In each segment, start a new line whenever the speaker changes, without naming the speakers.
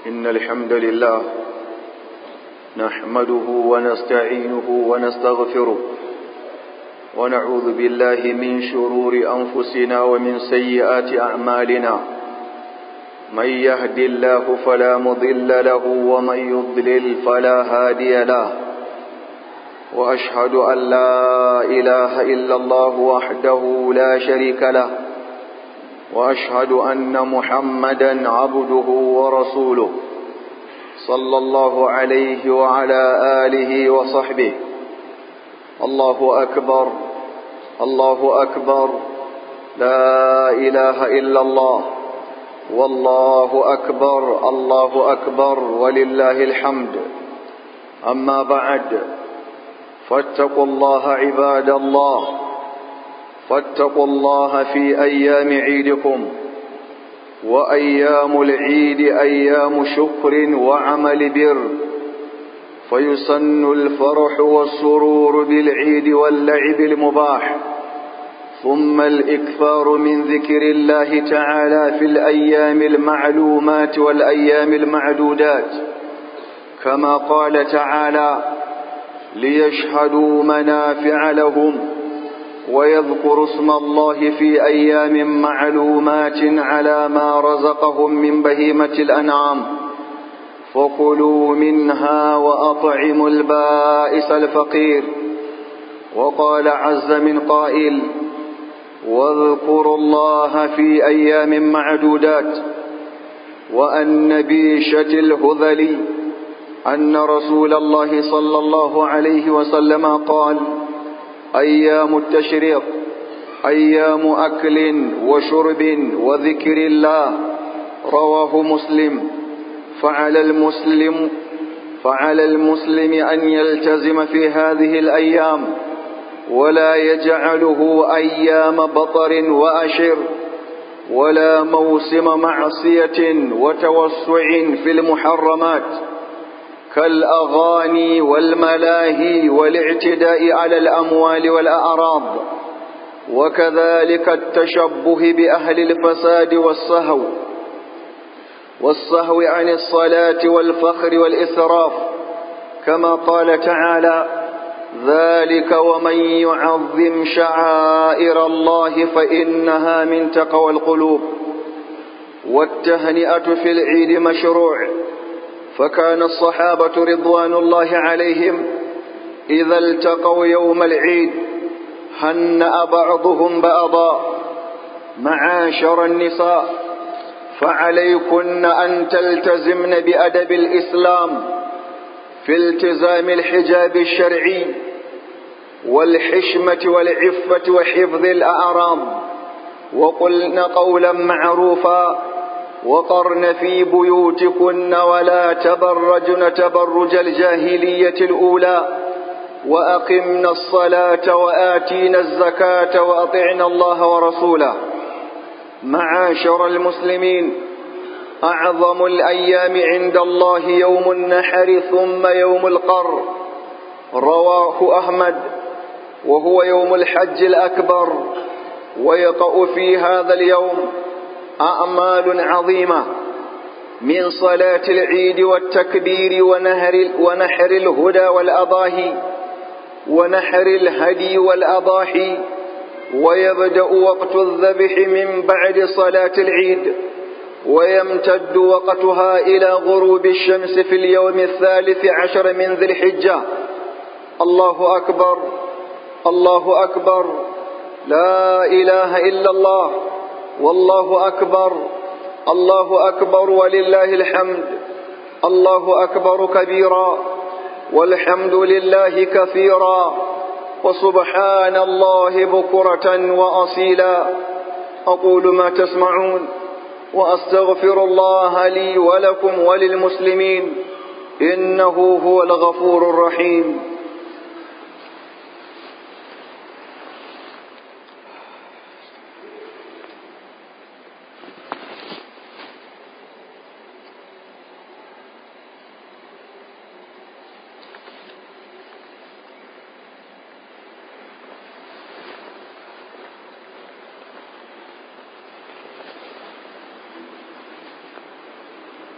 إن الحمد لله نحمده ونستعينه ونستغفره ونعوذ بالله من شرور أنفسنا ومن سيئات أعمالنا. من يهد الله فلا مضل له ومن يضلل فلا هادي له، وأشهد أن لا إله إلا الله وحده لا شريك له، وأشهد أن محمدا عبده ورسوله صلى الله عليه وعلى آله وصحبه. الله أكبر الله أكبر، لا إله إلا الله، والله أكبر الله أكبر ولله الحمد. أما بعد، فاتقوا الله عباد الله، فاتقوا الله في أيام عيدكم. وأيام العيد أيام شكر وعمل بر، فيسن الفرح والسرور بالعيد واللعب المباح، ثم الإكثار من ذكر الله تعالى في الأيام المعلومات والأيام المعدودات، كما قال تعالى: ليشهدوا منافع لهم ويذكروا اسم الله في أيام معلومات على ما رزقهم من بهيمة الأنعام، فكلوا منها وأطعموا البائس الفقير. وقال عز من قائل: واذكروا الله في أيام معدودات. وأن نبيشة الهذلي أن رسول الله صلى الله عليه وسلم قال: أيام التشريق أيام أكل وشرب وذكر الله. رواه مسلم. فعلى المسلم أن يلتزم في هذه الأيام، ولا يجعله أيام بطر وأشر، ولا موسم معصية وتوسع في المحرمات كالأغاني والملاهي والاعتداء على الأموال والأعراض، وكذلك التشبه بأهل الفساد والسهو عن الصلاة والفخر والإسراف، كما قال تعالى: ذلك ومن يعظم شعائر الله فإنها من تقوى القلوب. والتهنئة في العيد مشروع، فكان الصحابة رضوان الله عليهم إذا التقوا يوم العيد هنأ بعضهم بعضا. معاشر النساء، فعليكن أن تلتزمن بأدب الإسلام في التزام الحجاب الشرعي والحشمة والعفة وحفظ الأعراض، وقلن قولا معروفا، وقرن في بيوتكن ولا تبرجن تبرج الجاهلية الأولى، وأقمن الصلاة وآتينا الزكاة وأطعنا الله ورسوله. معاشر المسلمين، أعظم الأيام عند الله يوم النحر ثم يوم القر، رواه أحمد، وهو يوم الحج الأكبر. ويقع في هذا اليوم أعمال عظيمة من صلاة العيد والتكبير ونحر الهدى والأضاحي ونحر الهدي والأضاحي. ويبدأ وقت الذبح من بعد صلاة العيد، ويمتد وقتها إلى غروب الشمس في اليوم 13 من ذي الحجة. الله أكبر الله أكبر، لا إله إلا الله، والله أكبر الله أكبر ولله الحمد. الله أكبر كبيرا، والحمد لله كثيرا، وسبحان الله بكرة وأصيلا. أقول ما تسمعون، وأستغفر الله لي ولكم وللمسلمين، إنه هو الغفور الرحيم.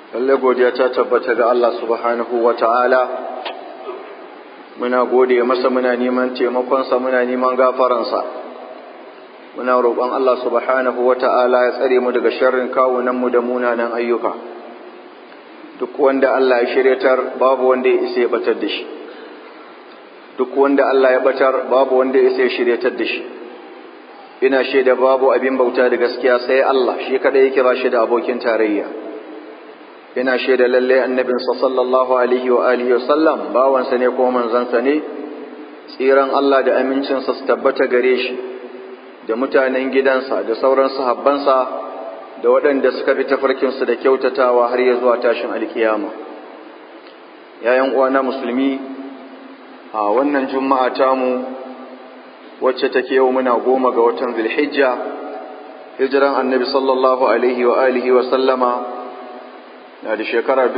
lalle godiya ta tabbata ga Allah subhanahu wa ta'ala. Muna gode masa, muna neman taimakonsa, muna neman gafaransa. Muna roƙon Allah subhanahu wa ta'ala ya tsare mu daga sharrin kawunanmu da munanan ayyuka. Duk wanda Allah ya shiryatar babu wanda ya isa ya batar da shi. Duk wanda Allah ya batar babu wanda ya isa ya shiryatar da shi. Ina shaida babu abin bauta da gaskiya sai Allah, shi kadai yake ba shi da abokin tarayya. Ina shaida lalle annabinsa sallallahu alaihi wa alihi wa sallam bawansa ne ko manzansa ne. Tsiran Allah da amincinsa su tabbata gare shi da mutanen gidansa da sauran sahabbansa da waɗanda suka bi tafarkinsu da kyautatawa har ya zuwa tashin alkiyama. Yayan uwana musulmi, a wannan juma'a tamu wacce take yau muna 10 ga watan Zulhijja, hijiran annabi sallallahu alaihi wa alihi wa sallama na da shekara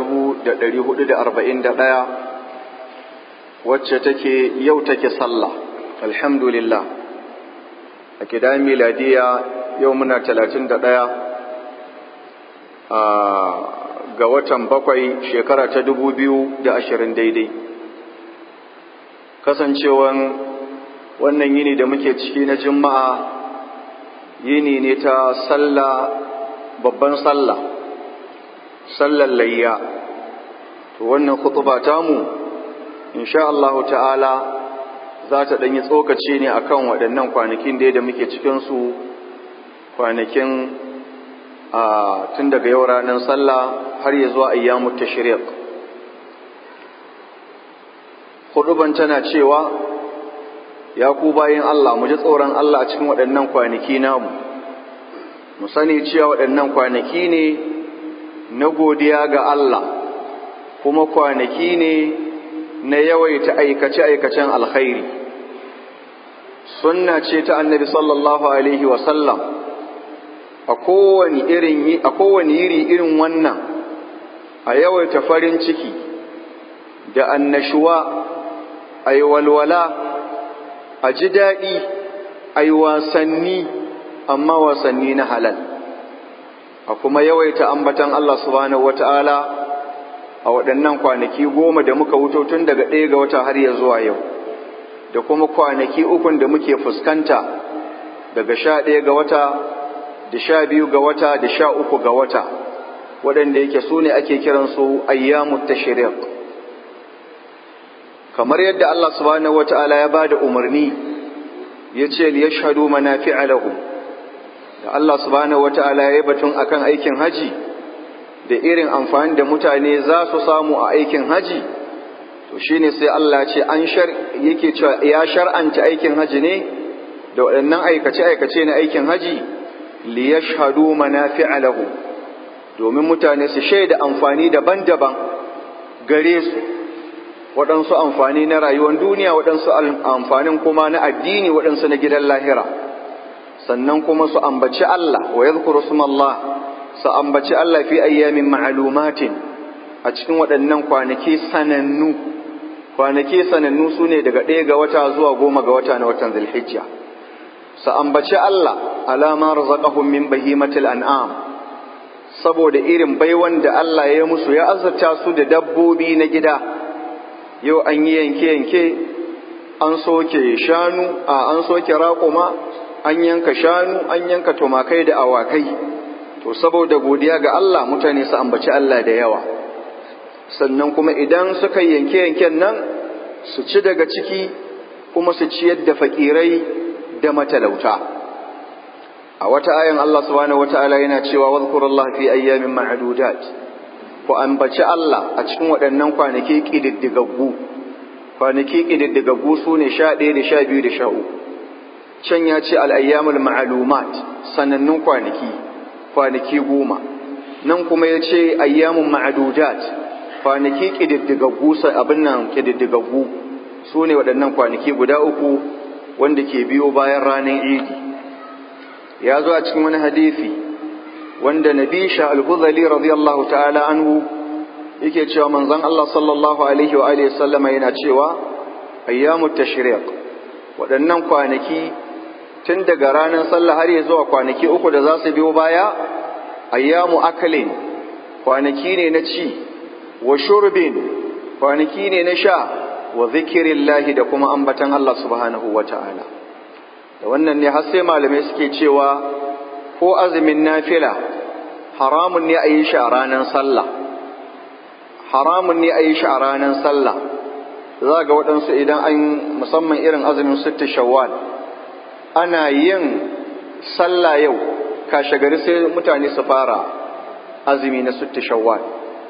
1441, wacce take yau take sallah, alhamdulillah. A kidan miladiya yau muna 31 ga watan 7 shekara ta 2020 daidai. Kasancewan wannan yini da muke ciki na juma'a yini ne ta sallah, babban sallah, sallar layya. To wannan khutba tamu insha Allah ta'ala za ta ɗanyi tsokaci ne akan waɗannan kwanakin da muke cikinsu, kwanakin tun daga yau ranar sallah har ya zuwa ayyamut tashriq. Khutban tana cewa, ya ku bayin Allah, mu ji tsoron Allah a cikin waɗannan kwanaki namu. Mu sani cewa waɗannan kwanaki ne na godiya ga Allah, kuma kwanaki ne na yawaita aikace-aikacen alkhairi. Sunna ce ta annabi sallallahu alaihi wasallam a kowane yiri irin wannan, a yawaita farin ciki da annashuwa, a yi walwala, a ji daɗi, a yi wasanni, amma wasanni na halal, a kuma yawaita ambatan Allah subhanahu wata'ala a waɗannan kwanaki 10 da muka wuto tun daga 1 ga wata har ya zuwa yau, da kuma kwanaki 3 da muke fuskanta daga 11 ga wata da 12 ga wata da 13 ga wata, waɗanda yake su ne ake kiransu ayyamut tashriq. Kamar yadda Allah subhanahu wata'ala ya bada umarni ya ce liyashhadu manafi'a lahum, da Allah subhanahu wata'ala ya yi batun akan aikin haji da irin amfani da mutane za su samu a aikin haji, to shine sai Allah ce yake cewa ya shar'anta aikin haji ne da waɗannan aikace na aikin haji liyashhadu manafi'a lahum, domin mutane su shaida amfani daban-daban gare su, waɗansu amfani na rayuwar duniya, waɗansu amfanin kuma na addini, waɗansu na gidan lahira. Sannan kuma su ambaci Allah, wa yadhkuru smallah, su ambaci Allah fi ayyamin ma'lumatin, a cikin waɗannan kwanaki sanannu. Kwanaki sanannu su ne daga 1 ga wata zuwa 10 ga wata na watan Zulhijja. Su ambaci Allah alama razaqahum min bahimatil an'am, saboda irin baiwan da Allah ya musu, ya azurta su da dabbobi na gida. Yau an yi yanke-yanke, an soke shanu, an soke raƙuma, an yanka shanu, an yanka tumakai da awakai. To saboda godiya ga Allah mutane su ambaci Allah da yawa. Sannan kuma idan suka yanke-yanken nan su ci daga ciki, kuma su ciyar da fakirai da matalauta. A wata ayan Allah subhanahu wata'ala yana cewa wadhkurullaha fi ayyamin ma'dudat, ku ambaci Allah a cikin waɗannan kwanaki ƙididdigaggu. Kwanaki ƙididdigaggu su ne 11 da 12 da 13. Can ya ce al'ayyamul ma'alumat, sanannun kwanaki 10. Nan kuma ya ce ayyamun ma'adudat, kwanaki ƙididdigaggu, ƙididdigaggu su ne waɗannan kwanaki guda 3 wanda ke biyo bayan ranar Idi. Ya zo a cikin wani hadisi wanda Nabisha al-Hudhali radiyallahu ta'ala anhu yake cewa manzon Allah sallallahu alaihi wa alihi sallama yana cewa ayyamut tashriq, waɗannan kwanaki tun daga ranar sallah har ya zuwa kwanaki 3 da za su biyo baya, ayyamu akalin, kwanaki ne na ci, wa shurbin kwanaki ne na sha, wa zikirillahi da kuma ambatan Allah subhanahu wa ta'ala. Da wannan ne har sai malamai suke cewa ko azumin nafila haramun ne a yi shi a ranar sallah, haramun ne a yi shi a ranar sallah. Za ga waɗansu idan an musamman irin azumin sitti shawwal ana yin sallah yau kashe gari sai mutane su fara azumi na sitti shawwal,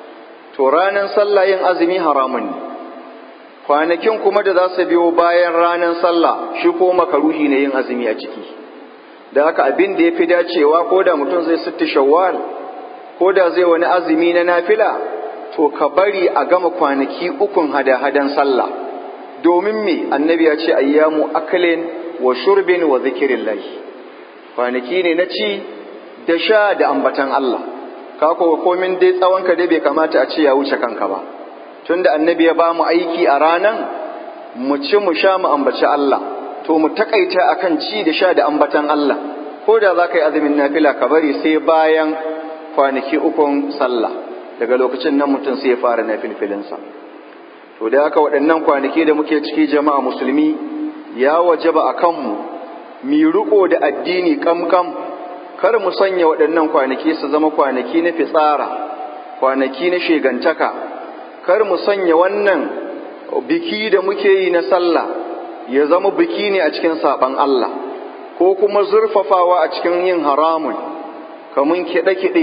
to ranar sallah yin azumi haramun ne. Kwanakin kuma da za su biyo bayan ranar sallah shi ko makaruhi ne yin azumi a ciki. Da haka abin da ya fi dacewa ko da mutum zai sitti shawwal ko da zai wani azumi na nafila, to ka bari a gama kwanaki ukun hada-hadan sallah. Domin me annabi ya ce ayyamu aklin wa shurbin wa zikirillah, kwanaki ne na ci da sha da ambatan Allah. Ka komin dai tsawonka dai bai kamata a ce ya wuce kanka ba, tunda annabi ya ba mu aiki a ranan mu ci mu sha mu ambaci Allah, to mu takaita akan ci da sha da ambatan Allah. Ko da za ka yi azumin nafila ka bari sai bayan kwanaki ukun sallah, daga lokacin nan mutum sai ya fara nafilfilinsa. To da haka waɗannan kwanaki da muke ciki jama'a musulmi ya wajaba a kanmu mi riƙo da addini kamkam, kar mu sanya waɗannan kwanaki su zama kwanaki na fitsara, kwanaki na shegantaka. Kar mu sanya wannan biki da muke yi na sallah ya zama biki ne a cikin saɓan Allah, ko kuma zurfafawa a cikin yin haramun, kamun kiɗe-kiɗe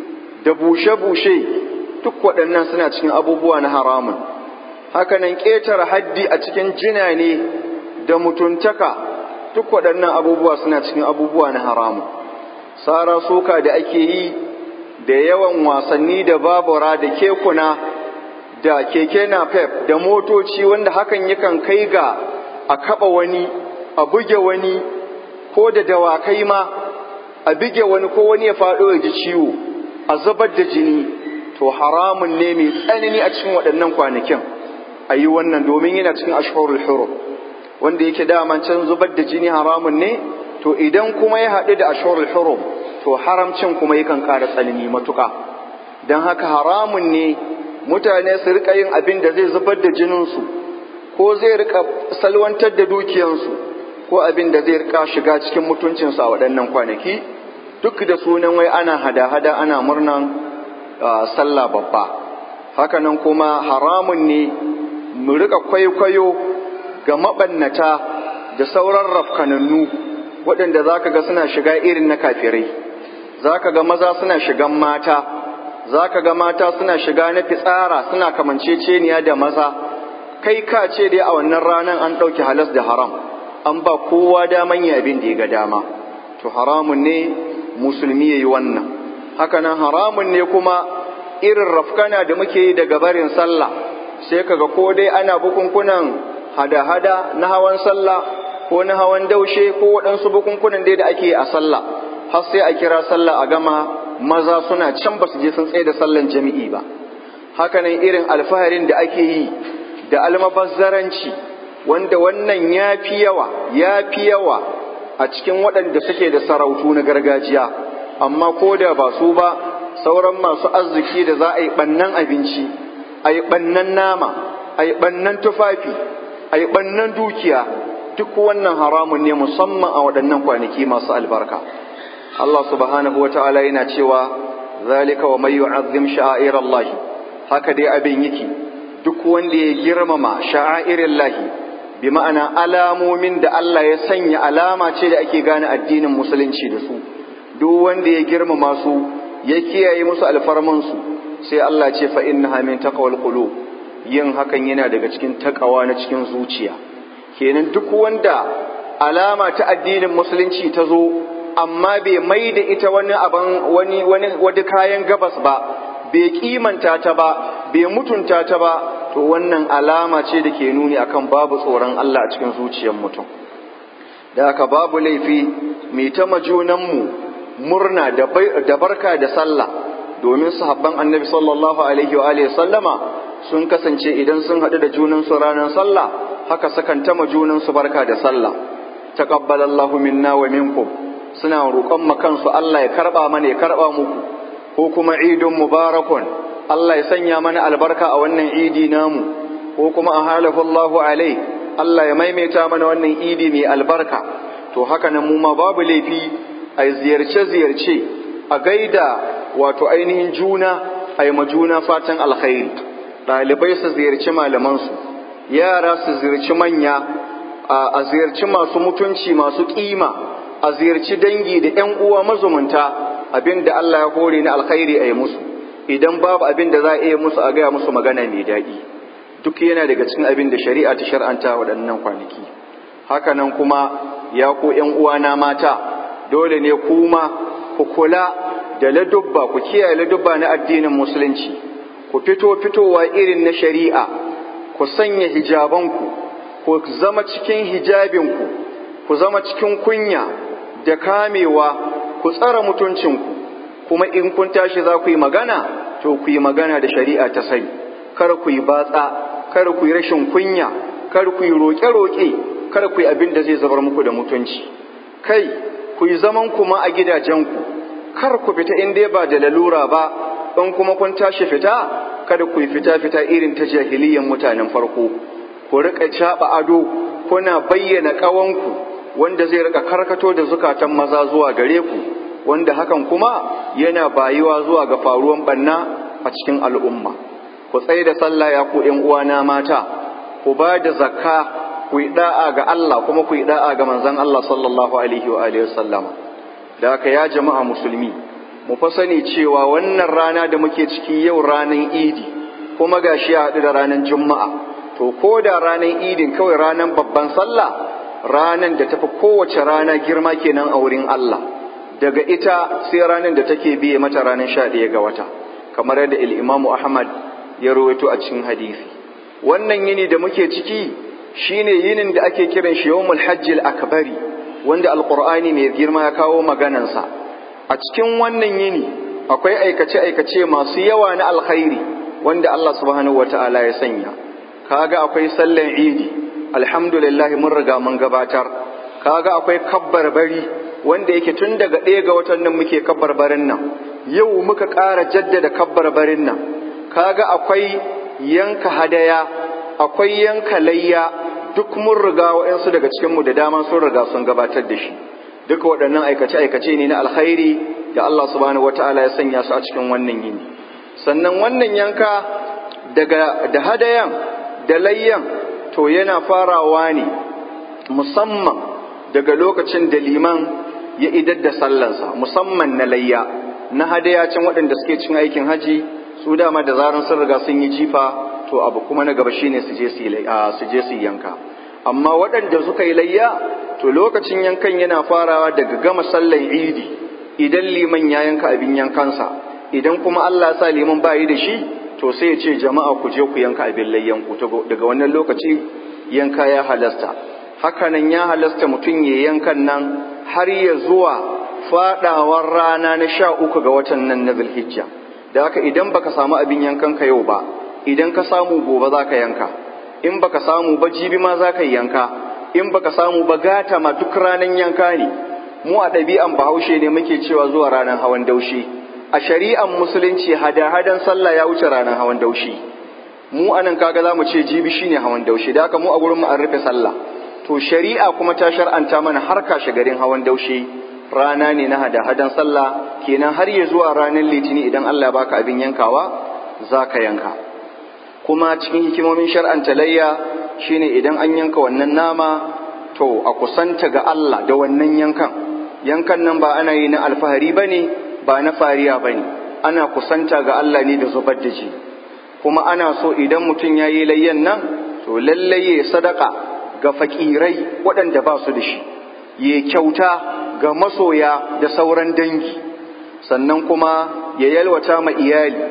da bushe-bushe, duk waɗannan suna cikin abubuwa na haramun. Hakanan ƙetare haddi a cikin jina ne da mutuntaka, duk waɗannan abubuwa suna cikin abubuwa na haramun. Sara suka da ake yi da yawan wasanni da babura da kekuna da keke napep da motoci, wanda hakan yakan kai ga a kaɓa wani, a buge wani, ko da dawakai ma a buge wani ko wani ya faɗo ya ji ciwo, a zubar da jini. To haramun ne mai tsanani a cikin waɗannan kwanakin a yi wannan, domin yana cikin ashhurul hurum, wanda yake daman can zubar da jini haramun ne. To idan kuma ya haɗu da ashhurul hurum, to haramcin kuma yakan ƙara tsanani matuƙa. Don haka haramun ne mutane su riƙa yin abin da zai zubar da jininsu, ko zai riƙa salwantar da dukiyansu, ko abin da zai riƙa shiga cikin mutuncinsu a waɗannan kwanaki, duk da sunan wai ana hada-hada ana murnan sallah babba. Hakanan kuma haramun ne mu riƙa kwaikwayo ga maɓannata da sauran rafkanannu waɗanda za ka ga suna shiga irin na kafirai. Za ka ga maza suna shigan mata, za ka ga mata suna shiga na fitsara, suna kamanceceniya da maza. Kai ka ce dai a wannan ranar an ɗauki halas da haram, an ba kowa daman yi abin da ya ga dama. To haramun ne musulmi ya yi wannan. Hakanan haramun ne kuma irin rafkana da muke yi daga barin sallah, sai kaga ko dai ana bukunkunan hada-hada na hawan sallah ko na hawan daushe ko waɗansu bukunkunan dai da ake a sallah, har sai a kira sallah a gama maza suna can ba su je sun tsaye da sallan jami'i ba. Hakanan irin alfaharin da ake yi da almabazzaranci, wanda wannan ya fi yawa a cikin waɗanda suke da sarautu na gargajiya. Amma ko da ba su ba, sauran masu arziki da za a yi ɓannan abinci, a yi ɓannan nama, a yi ɓannan tufafi, a yi ɓannan dukiya, duk wannan haramun ne musamman a waɗannan kwanaki masu albarka. Allah subhanahu wata'ala yana cewa zalika wa may yu'azzim sha'airallahi, haka dai abin yake, duk wanda ya girmama sha'airallahi, bi ma'ana alamomin da Allah ya sanya, alama ce da ake gane addinin musulunci da su. Duk wanda ya girmama su ya kiyaye musu alfarmansu, sai Allah ce fa innaha min taqwal qulub, yin hakan yana daga cikin takawa na cikin zuciya. Kenan duk wanda alama ta addinin musulunci ta zo amma bai mai da ita wani kayan gabas ba, bai kimanta ta ba, bai mutunta ta ba, to wannan alama ce da ke nuni akan babu tsoron Allah a cikin zuciyar mutum. Da haka babu laifi mai ta majunanmu murna da barka da sallah, domin sahabban annabi sallallahu alaihi wa alihi sallama sun kasance idan sun haɗu da junansu ranar sallah, haka sukan ta majunansu barka da sallah. Taqabbalallahu minna wa minkum, suna roƙon kansu Allah ya karɓa mana, ya karɓa muku. ko kuma idun mubarakun, Allah ya sanya mana albarka a wannan idi namu, ko kuma a halafallahu alai, Allah ya maimaita mana wannan idi mai albarka. To haka nan mu ma babu laifi a ziyarce-ziyarce, a gaida wato ainihin juna, a yi juna fatan alkhairi. Ɗalibai su ziyarci malamansu, yara su ziyarci manya, a ziyarci masu mutunci, masu ƙima, a ziyarci dangi da ‘yan uwa mazumunta, abin da Allah ya hore na alkhairi a yi musu. Idan babu abin da za a iya musu, a gaya musu magana mai daɗi. Duk yana daga cikin abin da shari'a ta shar'anta waɗannan kwanaki. Haka nan kuma ya ku ‘yan uwana mata, dole ne kuma ku kula da ladubba, ku kiyaye ladubba na addinin musulunci, ku fitowa irin na shari'a, ku sanya hijabanku, ku zama cikin hijabinku, ku zama cikin kunya da kamewa, ku tsara mutuncinku, kuma in kun tashi za ku yi magana, to ku yi magana da shari'a ta sani. Kar ku yi batsa, kar ku yi rashin kunya, kar ku yi roƙe-roƙe, kar ku yi abin da zai zabar muku da mutunci. Kai, ku yi zaman kuma a gidajenku, kar ku fita in dai ba da lalura ba, in kuma kun tashi fita, kada ku yi fita irin ta jahiliyan mutanen farko. Ku riƙa caɓa ado, kuna bayyana ƙawanku, wanda zai riƙa karkato da zukatan maza zuwa gare ku, wanda hakan kuma yana bayuwa zuwa ga faruwan ɓanna a cikin al'umma. Ku tsaye da sallah ya ku ‘yan uwana mata, ku ba da zakka, ku yi da'a ga Allah kuma ku yi da'a ga manzon Allah sallallahu alaihi wa sallama. Da haka ya jama'a musulmi, mu fa sani cewa wannan rana da muke ciki yau ranar idi, kuma gashi ya haɗu da ranar juma'a. To ko da ranar idin kawai ranar babban sallah, ranar da tafi kowace rana girma kenan a wurin Allah. Daga ita sai ranar da take biye mata ranar 11 ga wata, kamar yadda Imamu Ahmad ya rawaito a cikin hadisi. Wannan yini da muke ciki shine yinin da ake kiran shi yawmul hajjil akbari, wanda alqur'ani mai girma ya kawo maganansa. A cikin wannan yini akwai aikace masu yawa na alkhairi wanda Allah subhanahu wataala ya sanya. Kaga akwai sallan idi, alhamdulillah mun riga mun gabatar. Kaga akwai kabbarbari wanda yake tun daga 1 ga watan nan muke kabbarbarin nan, yau muka ƙara jaddada kabbarbarin nan. Kaga akwai yanka hadaya, akwai yanka layya, duk mun riga wa'yansu daga cikinmu da dama sun riga sun gabatar da shi. Duka waɗannan aikace ne na alkhairi da Allah subhanahu wata'ala ya sanya su a cikin wannan yini. Sannan wannan yanka da hadayan da layyan to yana farawa ne musamman daga lokacin da liman ya idar da sallansa, musamman na layya. Na hadaya can waɗanda suke cin aikin haji, su dama da zaran sun riga sun yi jifa, to abu kuma na gaba shine su je su yanka. Amma waɗanda suka yi layya, to lokacin yankan yana farawa daga gama sallan idi, idan liman ya yanka abin yankansa. Idan kuma Allah sa liman bayi da shi, to sai ya ce jama'a ku je ku yanka abin layyanku. Daga wannan lokaci yanka ya halasta. Hakanan ya halasta mutum ya yankan nan har ya zuwa faɗawar rana na 13 ga watan nan na Zulhijja. Da haka idan baka samu abin yankanka yau ba, idan ka samu gobe za ka yanka, in baka samu ba jibi ma za ka yanka, in baka samu ba gata ma duk ranar yanka ne. Mu a ɗabi'an Bahaushe ne muke cewa zuwa ranar hawan daushe. A shari'an musulunci hada-hadan sallah ya wuce ranar hawan daushe. Mu anan kaga za mu ce jibi shine hawan daushe, da haka mu a gurin mu an rufe sallah. To shari'a kuma ta shar'anta mana har kashe garin hawan daushe rana ne na hada-hadan sallah, kenan har ya zuwa ranar litini idan Allah ya baka abin yankawa za ka yanka. Kuma cikin hikimomin shar'anta layya shine idan an yanka wannan nama, to a kusanta ga Allah da wannan yankan nan ba ana yi na alfahari bane, ba na fariya bane, ana kusanta ga Allah ne da zubar da ji. Kuma ana so idan mutum ya yi layyan nan, to lallai ya sadaka ga fakirai waɗanda ba su da shi, ya kyauta ga masoya da sauran dangi, sannan kuma ya yalwata ma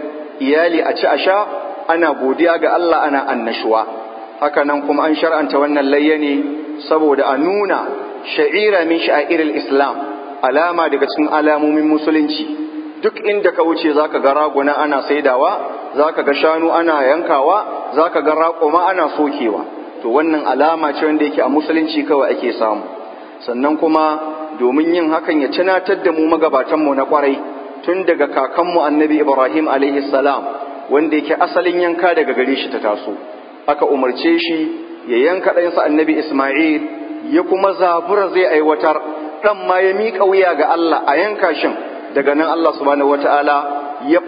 iyali a ci a sha, ana godiya ga Allah, ana annashuwa. Haka nan kuma an shar'anta wannan layya ne saboda a nuna sha'ira min sha'iril Islam, alama daga cikin alamomin musulunci. Duk inda ka wuce zaka ga raguna ana saidawa, zaka ga shanu ana yankawa, zaka ga raƙuma ana sokewa. To wannan alama ce wanda yake a musulunci kawai ake samu. Sannan kuma domin yin hakan ya tunatar da mu magabatan mu na kwarai, tun daga kakanmu annabi Ibrahim alaihi salam wanda yake asalin yanka daga gare shi ta taso, aka umarce shi ya yanka ɗansa annabi Ismail, ya kuma zabura zai aiwatar, ɗan ma ya miƙa wuya ga Allah a yanka shin. Daga nan Allah subhanahu wata'ala ya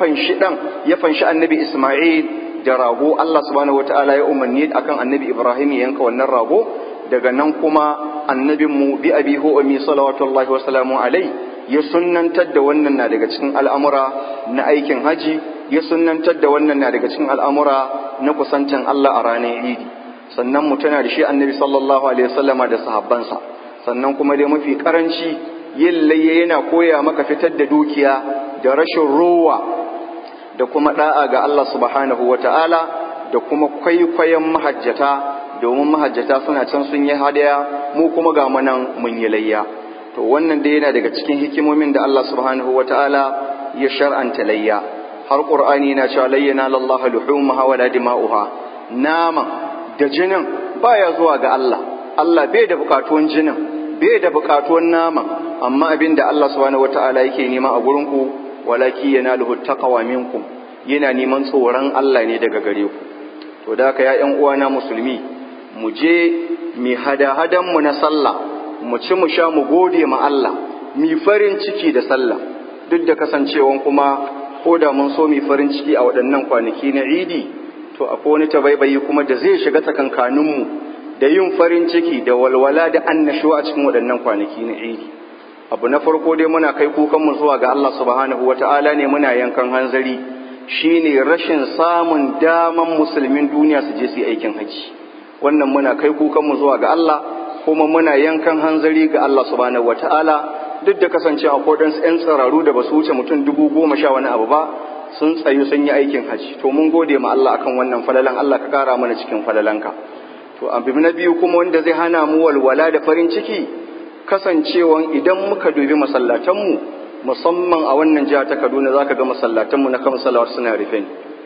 fanshi annabi Ismail da rago. Allah subhanahu wata'ala ya umarni akan annabi Ibrahim ya yanka wannan rago. Daga nan kuma annabinmu bi abi hu ummi salawatullahi wa salamu alai ya sunnantar da wannan na daga cikin al'amura na aikin haji, ya sunnantar da wannan na daga cikin al'amura na kusancin Allah a ranar Idi. Sannan mu tana da shi annabi sallallahu alaihi wasallama da sahabbansa. Sannan kuma dai mafi karanci yin layya yana koya maka fitar da dukiya da rashin rowa da kuma da'a ga Allah subhanahu wata'ala da kuma kwaikwayon mahajjata, domin mahajjata suna can sun yi hadaya, mu kuma ga manan mun yi layya. To wannan dai yana daga cikin hikimomin da Allah subhanahu wata'ala ya shar'anta layya. Har Qur'ani yana cewa layyana lallaha luhumuha wala dima'uha. Nama da jinin baya zuwa ga Allah. Allah bai da bukatuwan jinin, bai da bukatuwan naman, amma abin da Allah subhanahu wata'ala yake nema a gurin ku, walaki yanaluhu taqwa minkum, yana neman tsoron Allah ne daga gare ku. To da haka ya ƴan uwana musulmi, mu je mi hada-hadan mu na sallah, mu ci mu sha mu gode ma Allah, mi farin ciki da sallah, duk da kasancewan kuma ko da mun so mi farin ciki a waɗannan kwanaki na Idi, to akwai wani tabaibayi kuma da zai shiga tsakankaninmu da yin farin ciki da walwala da annashuwa a cikin waɗannan kwanaki na Idi. Abu na farko dai muna kai kukanmu zuwa ga Allah subhanahu wata'ala ne, muna yankan hanzari, shine rashin samun daman musulmin duniya su je su yi aikin haji. Wannan muna kai kukanmu zuwa ga Allah, kuma muna yankan hanzari ga Allah subhanahu wata'ala, duk da kasancewa akwai ɗansu 'yan tsiraru da ba su wuce mutum 10,000 wani abu ba, sun tsayu sun yi aikin haji. To mun gode ma Allah akan wannan falalan, Allah ka kara mana cikin falalanka. To abu na biyu kuma wanda zai hana mu walwala da farin ciki, kasancewan idan muka dubi masallatanmu, musamman a wannan jiha ta Kaduna, zaka ga masallatanmu na kan salawat suna rufe.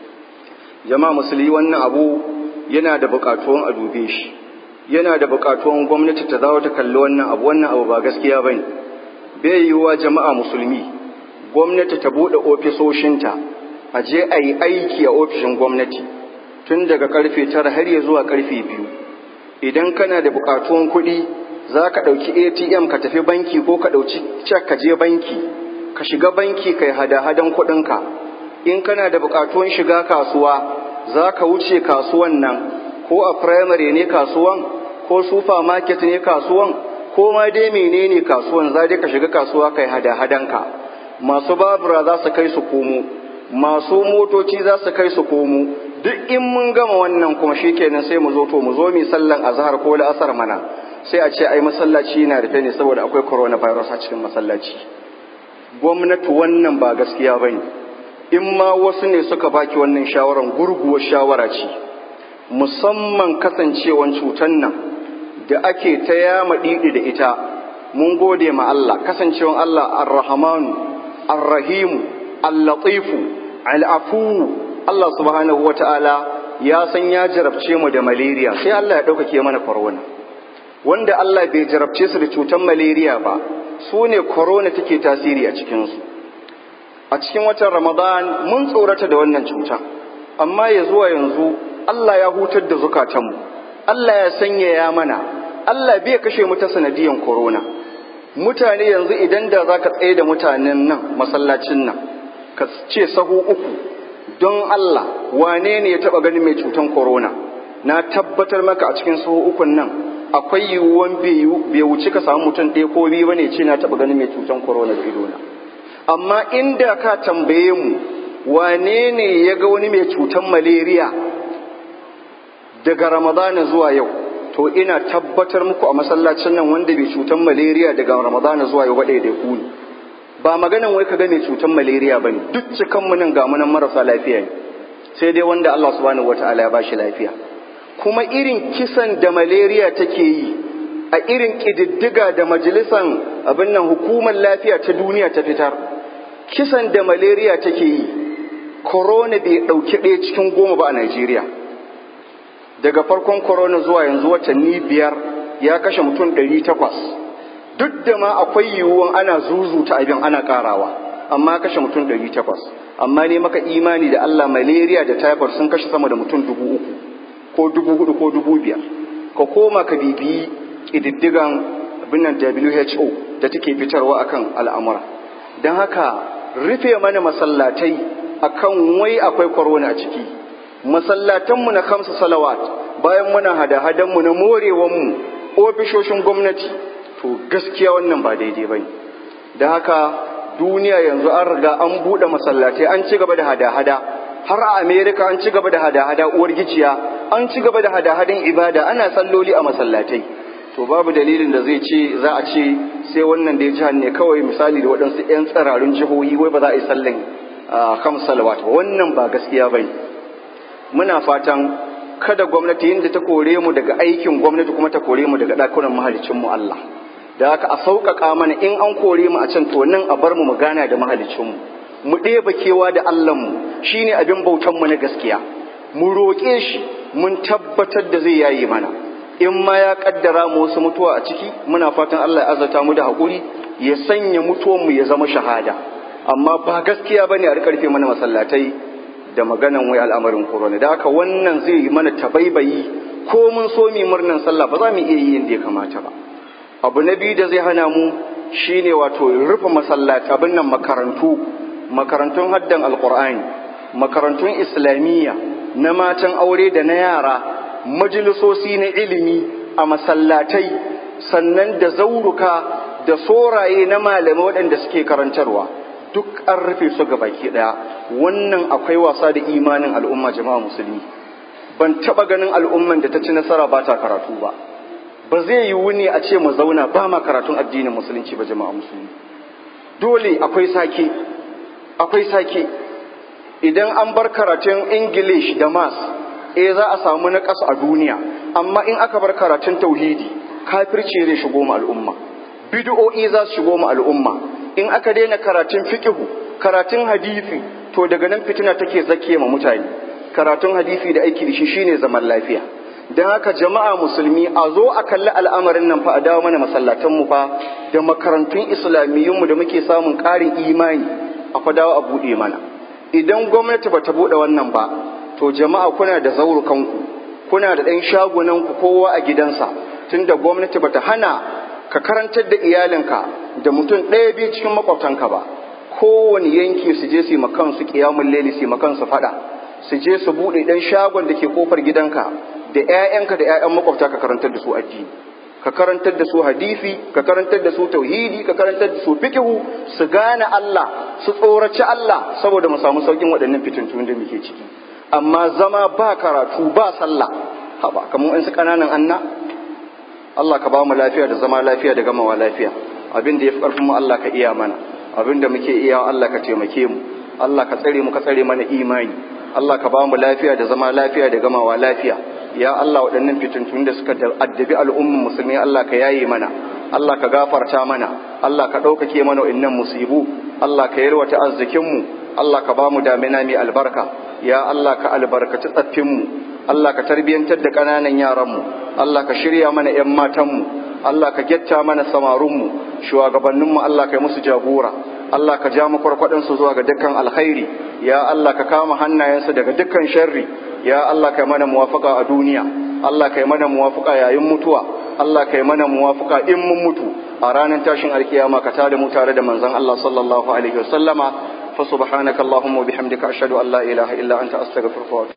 Jama'a musulmi, wannan abu yana da buƙatuwan a dube shi, yana da buƙatuwan gwamnati ta zawo ta kalli wannan abu ba gaskiya bane. Bai yiwuwa jama'a musulmi, gwamnati ta buɗe ofisoshinta, a je a yi aiki a ofishin gwamnati tun daga karfe 9 har ya zuwa karfe 2. Idan kana da buƙatuwan kuɗi, za ka ɗauki ATM ka tafi banki, ko ka ɗauki cek ka je banki, ka shiga banki kai hada-hadan kuɗinka. In kana da buƙatuwan shiga kasuwa, za ka wuce kasuwan nan, ko a firamare ne kasuwan, ko supermarket ne kasuwan, ko ma dai menene kasuwan, za dai ka shiga kasuwa kai hada-hadanka. Masu babura za su kai su komo, masu motoci za su kai su komo. Duk in mun gama wannan kuma shikenan sai mu zo mu mi sallan azhar ko la'asar mana, sai a ce ai masallaci yana rufe ne saboda akwai coronavirus a cikin masallaci. Gwamnati wannan ba gaskiya bane. In ma wasu ne suka baki wannan shawaran, gurguwar shawara ce, musamman kasancewan cutan nan da ake ta yama didi da ita. Mun gode ma Allah, kasancewan Allah Ar-Rahmanu, Ar-Rahimu, Al-Latifu, Al-Afu. Allah subhanahu wata'ala ya san ya jarabce mu da malaria, sai Allah ya ɗaukake mana corona. Wanda Allah bai jarabce su da cutar malaria ba, su ne corona take tasiri a cikinsu. A cikin watan Ramadan mun tsorata da wannan cuta, amma ya zuwa yanzu Allah ya hutar da zukatanmu, Allah ya sanyaya mana, Allah bai kashe mu ta sanadiyan corona. Mutane yanzu idan da za ka tsaye da mutanen nan masallacin nan, ka ce sahu 3, don Allah wane ne ya taba ganin mai cutan corona? Na tabbatar maka a cikin sahu 3 nan akwai yiwuwan bai wuce ka samu mutum 1 ko 2 bane ce na taba ganin mai cutan corona da idona. Amma inda ka tambaye mu wane ne ya ga wani mai cutan malaria daga Ramadana zuwa yau, to ina tabbatar muku a masallacin nan wanda bai cutan malaria daga Ramadana zuwa yau ba ɗaya da ku ne. Ba maganan wai ka ga mai cutan malaria bane, duk cikan mu nan ga mu nan marasa lafiya ne, sai dai wanda Allah subhanahu wataala ya bashi lafiya. Kuma irin kisan da malaria take yi, a irin kididdiga da majalisan abin nan hukumar lafiya ta duniya ta fitar, kisan da malaria take yi, corona bai dauki 1 cikin 10 ba a Najeriya. Daga farkon corona zuwa yanzu watanni 5 ya kashe mutum 800. Duk da ma akwai yiwuwan ana zuzuta abin ana karawa, amma kashe mutum 800, amma ne maka imani da Allah malaria da typhoid sun kashe sama da mutum 3,000 ko 4,000 ko 5,000. ka koma ka bibiyi ƙididdigan abinnan WHO da take fitarwa akan al'amura. Don haka rufe mana masallatai akan wai akwai corona a ciki, masallatanmu na 5 salawat bayan muna hada-hadanmu na morewanmu ofishoshin gwamnati, to gaskiya wannan ba daidai ba ne. Da haka duniya yanzu an riga an buɗe masallatai, an ci gaba da hada-hada, har a Amerika an ci gaba da hada-hada uwar giciya, an ci gaba da hada-hadan ibada, ana salloli a masallatai. To babu dalilin da zai ce za a ce sai wannan da ya jihar ne kawai, misali da waɗansu 'yan tsirarun jihohi wai ba za a yi sallan 5 salawat ba. Wannan ba gaskiya ba ne. Muna fatan kada gwamnati yadda ta kore mu daga aikin gwamnati kuma ta kore mu daga ɗakunan mahalicinmu Allah. Da haka a sauƙaƙa mana, in an kore mu a can to nan a bar mu gana da mahalicinmu, mu ɗeba kewa da Allahnmu, shi ne abin bautanmu na gaskiya, mu roƙe shi, mun tabbatar da zai yaye mana. In ma ya ƙaddara mu wasu mutuwa a ciki, muna fatan Allah ya azata mu da haƙuri, ya sanya mutuwanmu ya zama shahada. Amma ba gaskiya ba ne a riƙarfe mana masallatai da maganan wai al'amarin korona. Da haka wannan zai yi mana tabaibayi, ko mun so mu murnan sallah ba za mu iya yi yadda ya kamata ba. Abu na biyu da zai hana mu shine wato rufe masallaci, abin nan makarantun haddan alqur'ani, makarantun islamiyya na matan aure da na yara, majalisosi na ilimi a masallatai, sannan da zauruka da soraye na malamai waɗanda suke karantarwa, duk an rufe su ga baki ɗaya. Wannan akwai wasa da imanin al'umma, jama'a musulmi. Ban taɓa ganin al'umman da ta ci nasara ba ta karatu ba. Ba zai yi wuni a ce mu zauna ba ma karatun addinin musulunci ba, jama'a musulmi. Dole akwai sake. Idan an bar karatun English da Maths, za a samu naƙas a duniya. Amma in aka bar karatun tauhidi, kafirci zai shigo mu al'umma, bid'o'i za su shigo mu al'umma. In aka daina karatun fiqhu, karatun hadisi, to daga nan fitina take zake ma mutane. Karatun hadisi da aiki da shi shine zaman lafiya. Don haka jama'a musulmi, a zo a kalli al'amarin nan fa, a dawo mana masallatanmu fa da makarantun islamiyyunmu da muke samun ƙarin imani, a fa dawo a buɗe mana. Idan gwamnati ba ta buɗe wannan ba, to jama'a kuna da zaurukanku, kuna da ɗan shagunanku kowa a gidansa, tunda gwamnati ba ta hana ka karantar da iyalinka da mutum ɗaya biyu cikin makwabtanka ba. Kowane yanki su je su yi makansu ƙiyamun laili, su yi makansu faɗa, su je su buɗe ɗan shagon da ke ƙofar gidanka da 'ya'yanka da 'ya'yan makwabta, ka karantar da su addini, ka karantar da su hadisi, ka karantar da su tauhidi, ka karantar da su fiqhu, su gane Allah, su tsoraci Allah, saboda mu samu saukin waɗannan fitintun da muke ciki. Amma zama ba karatu ba sallah, haba kamar su ƙananan anna. Allah ka ba mu lafiya da zama lafiya da gamawa lafiya. Abin da ya fi ƙarfin mu Allah ka iya mana, abin da muke iya Allah ka taimake mu, Allah ka tsare mu, ka tsare mana imani. Allah ka ba mu lafiya da zama lafiya da gamawa lafiya. Ya Allah, waɗannan fitintun da suka addabi al'umman musulmi, Allah ka yaye mana, Allah ka gafarta mana, Allah ka ɗaukake mana wa'innan musibu, Allah ka yalwata arzikinmu, Allah ka ba mu damina mai albarka. Ya Allah, ka albarkaci tsaffinmu, Allah ka tarbiyyantar da ƙananan yaranmu, Allah ka shirya mana 'yan matanmu, Allah ka getta mana samarunmu, shugabanninmu Allah ka yi musu jagora, Allah ka ja mu kwarkwaɗinsu zuwa ga dukkan alkhairi. Ya Allah, ka kama hannayensu daga dukkan sharri. Ya Allah, ka yi mana muwafaka a duniya, Allah ka yi mana muwafaka yayin mutuwa, Allah ka yi mana muwafaka in mun mutu a ranar tashin alkiyama, ka tada mu tare da manzon Allah sallallahu alaihi wasallama. Fa subhanaka Allahumma wa bihamdika ashhadu an la ilaha illa anta astaghfiruka wa